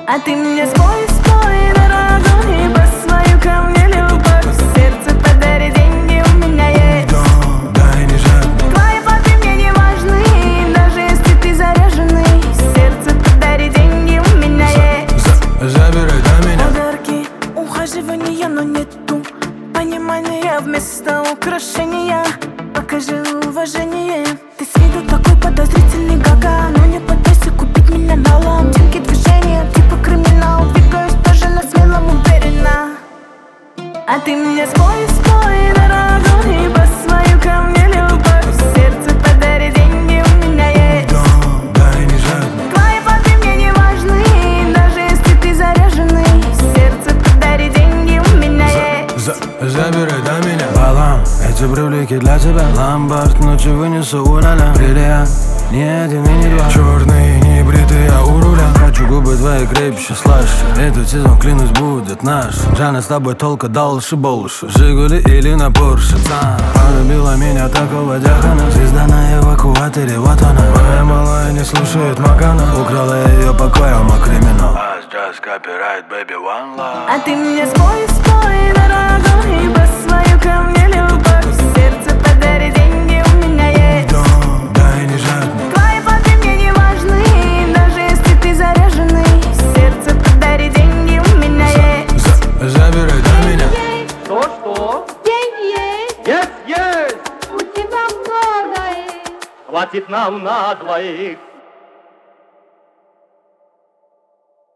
А ты мне спой, спой, дорогой, по свою ко мне любовь. В сердце подари деньги, у меня есть. Да, и не жадный. Твои фото мне не важны, даже если ты заряженный. В сердце подари деньги, у меня есть. Забирай до меня. Подарки, ухаживания, но нету понимания вместо украшения. Покажи уважение. Ты с виду такой подозрительный, гага, но не пытайся купить меня налом. Тинки движения, типа криминал. Двигаюсь тоже на смелом, уверенно. А ты мне спой, спой, дорогой, по свою ко мне любовь. В сердце подари деньги, у меня есть. Да, и не жадный. Твои фото мне не важны, даже если ты заряженный. В сердце подари деньги, у меня есть. Забирай до меня. Балам, эти привлеки для тебя. Ломбард ночью вынесу ураля. Бриллиант, ни один и не два. Черные, не бритые, а у руля. Хочу губы твои крепче, слаще. Этот сезон, клянусь, будет наш. Жанна, с тобой толка дальше больше. Жигули или на Порше. Полюбила меня такого дякона. Звезда на эвакуаторе, вот она. Моя малая не слушает Макана. Украла ее покоем, а криминал. Just copyright, baby, one love. А ты мне спой, спой, дорогой, по свою ко мне любовь. В сердце подари деньги, у меня есть. Да, и не жадный. Твои фото мне не важны, даже если ты заряженный. В сердце подари деньги, у меня есть. Забирай до меня. Что? Деньги есть, Есть! у тебя много их. Хватит нам на двоих.